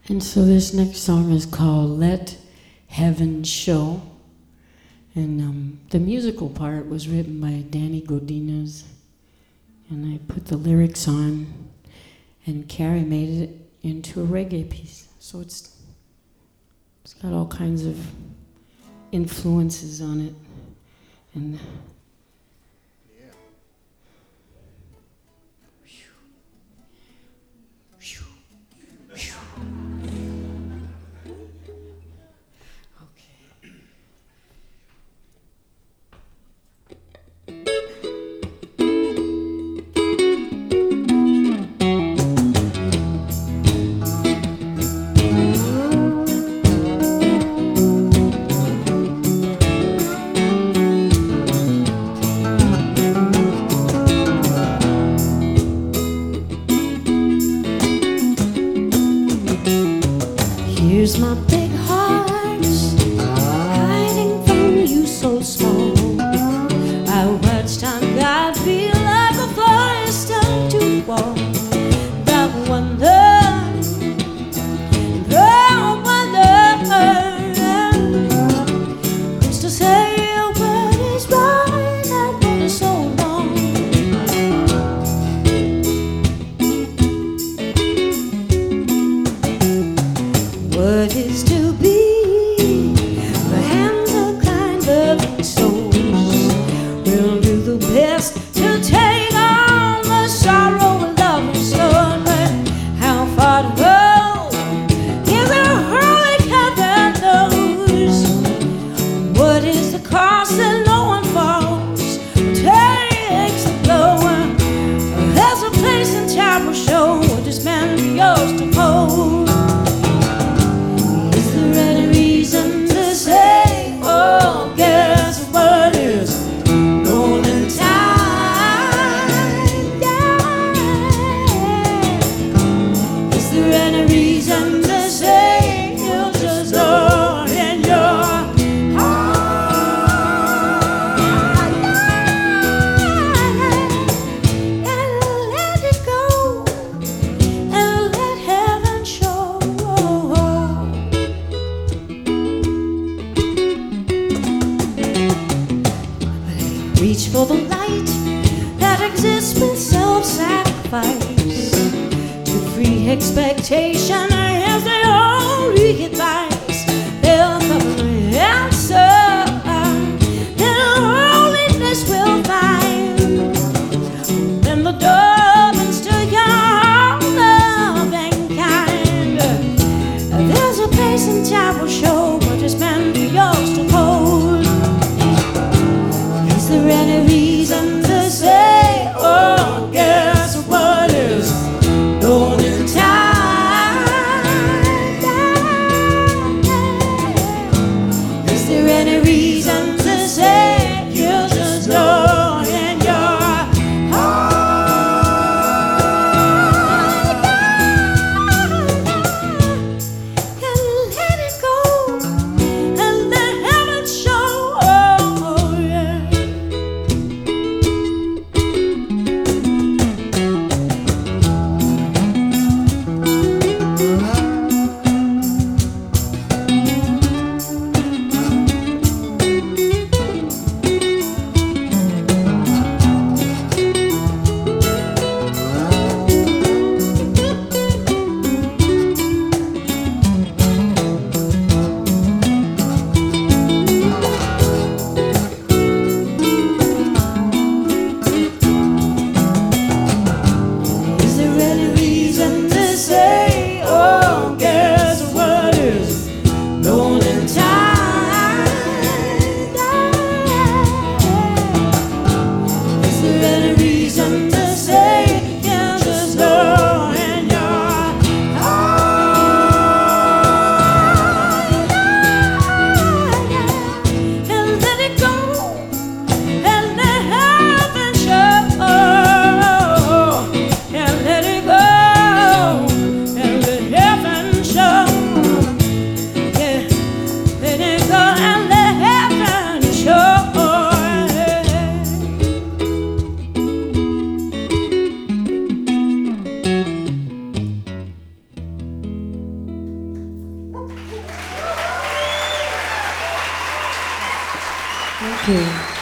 And so this next song is called Let Heaven Show. And the musical part was written by Danny Godinez. And I put the lyrics on, and Carrie made it into a reggae piece. So it's got all kinds of influences on it. And here's my big heart hiding from you so small. I watched how God feel like a forest up to wall. That wonder, used to say what is right, I've been so long. What is to be? The hands of kind, loving souls will do the best to take on the sorrow of love and soul. But how far to go is a holy heaven knows. What is the cost that no one falls takes the blow? There's a place in Chapel Show where this man be yours to hold. Reach for the light that exists with self-sacrifice. To free expectation is the only advice. They'll cover the answer, and holiness will find. When the door opens to your loving kind, there's a place in Chapel Show where this man be yours to hold. Is there any reason to say, oh, guess what is golden time? Thank you.